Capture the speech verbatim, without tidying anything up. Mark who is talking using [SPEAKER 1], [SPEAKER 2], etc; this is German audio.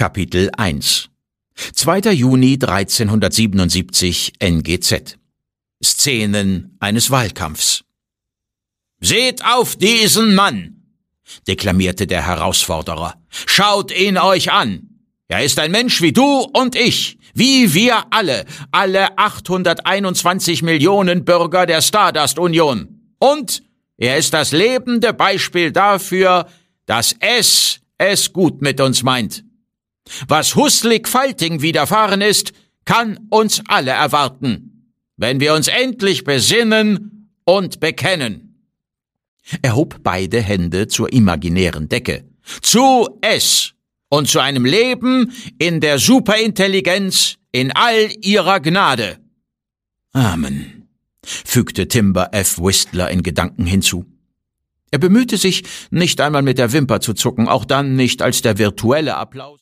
[SPEAKER 1] Kapitel eins zweiter Juni dreizehnhundertsiebenundsiebzig N G Z Szenen eines Wahlkampfs. »Seht auf diesen Mann«, deklamierte der Herausforderer. »Schaut ihn euch an. Er ist ein Mensch wie du und ich, wie wir alle, alle achthunderteinundzwanzig Millionen Bürger der Stardust-Union. Und er ist das lebende Beispiel dafür, dass es es gut mit uns meint. Was Huslik-Falting widerfahren ist, kann uns alle erwarten, wenn wir uns endlich besinnen und bekennen.« Er hob beide Hände zur imaginären Decke. »Zu es und zu einem Leben in der Superintelligenz in all ihrer Gnade.« »Amen«, fügte Timber F. Whistler in Gedanken hinzu. Er bemühte sich, nicht einmal mit der Wimper zu zucken, auch dann nicht, als der virtuelle Applaus